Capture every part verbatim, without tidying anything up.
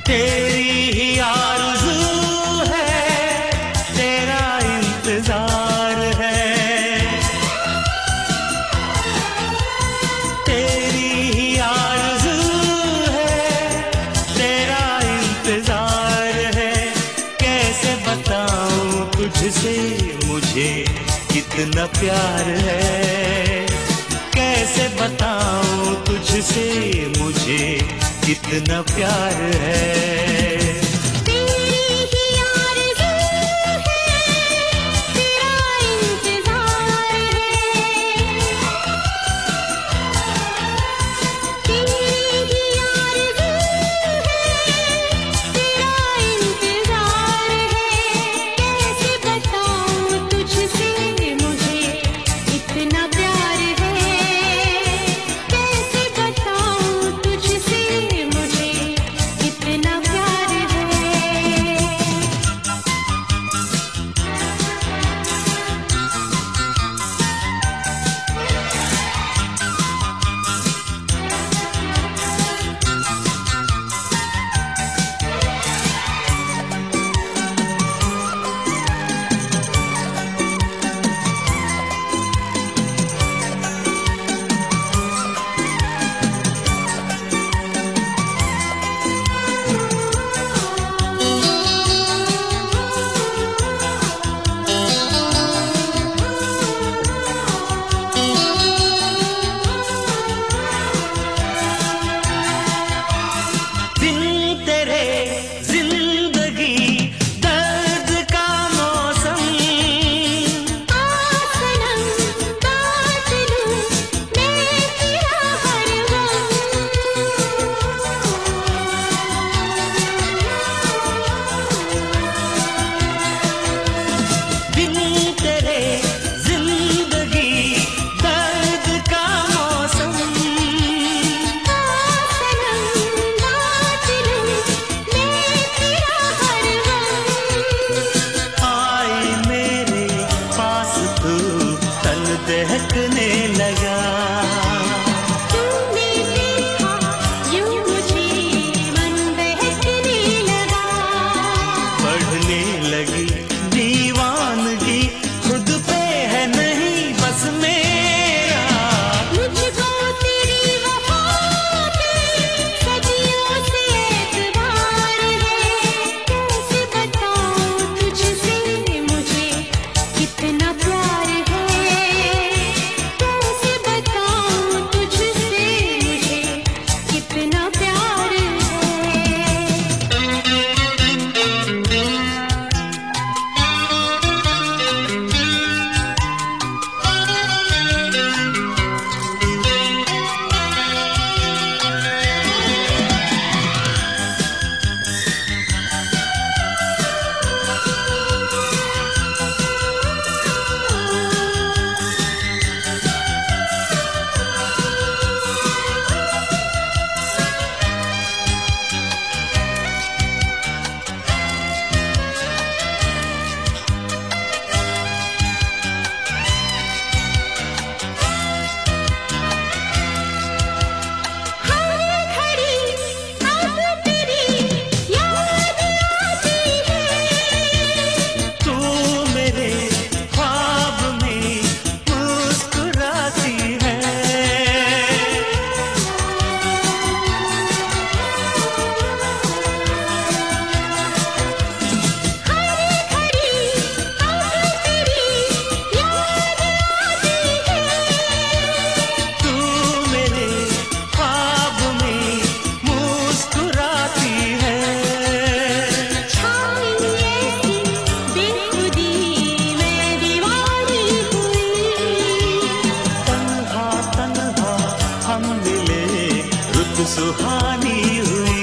तेरी ही आरज़ू है, तेरा इंतजार है। तेरी ही आरज़ू है, तेरा इंतजार है। कैसे बताऊं तुझसे मुझे कितना प्यार है। कैसे बताऊं तुझसे मुझे कितना प्यार है। दहकने लगा, तूने देखा यूं मुझे मन बहकने लगा। बढ़ने लगी दीवानगी, खुद पे है नहीं बस मेरा। मुझको तेरी वफा पे सदियों से एतबार है। कैसे बताऊं तुझसे मुझे कितना प्यार है। सुहानी हुई,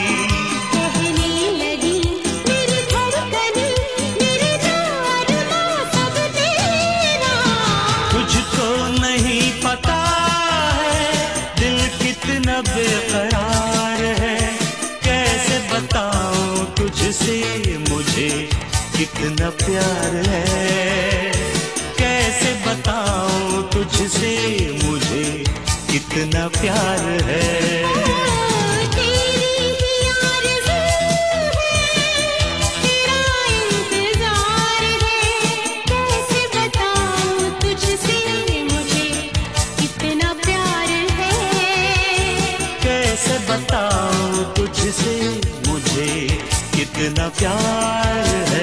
कहने लगी मेरी धड़कन, मेरे अरमां सब तेरा। तुझको नहीं पता है दिल कितना बेकरार है। कैसे बताऊं तुझसे मुझे कितना प्यार है। कैसे बताऊं तुझसे मुझे कितना प्यार है। तेरी ही आरज़ू तुझसे मुझे कितना प्यार है।